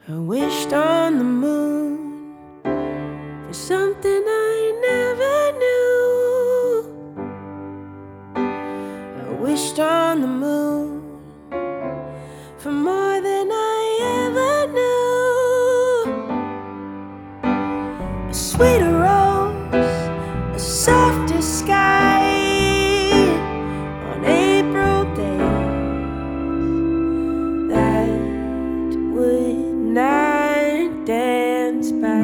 I wished on the moon for something I never knew. I wished on the moon for more than I ever knew. A sweeter rose, a softer sky on April days that would not dance by.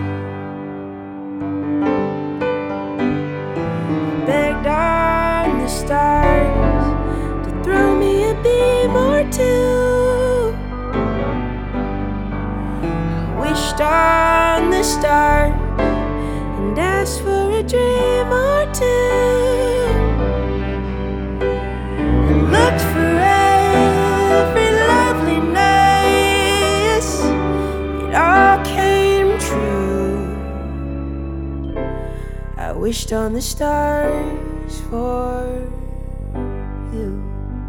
Begged on the stars to throw me a beam or two. I wished on the stars and asked for a dream or two. I looked for every loveliness, it all came true. I wished on the stars for you.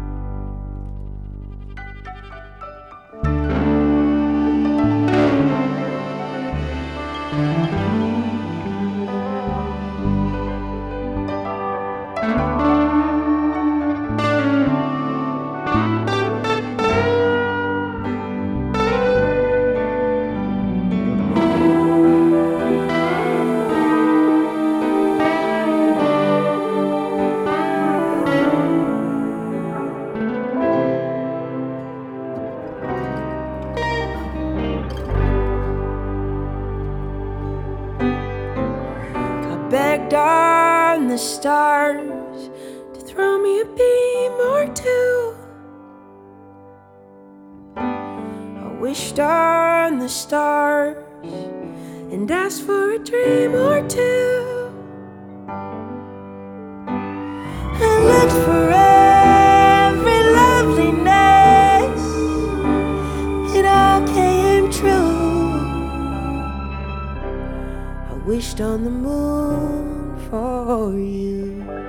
Begged on the stars to throw me a beam or two. I wished on the stars and asked for a dream or two. I looked for every loveliness, it all came true. I wished on the moon for you.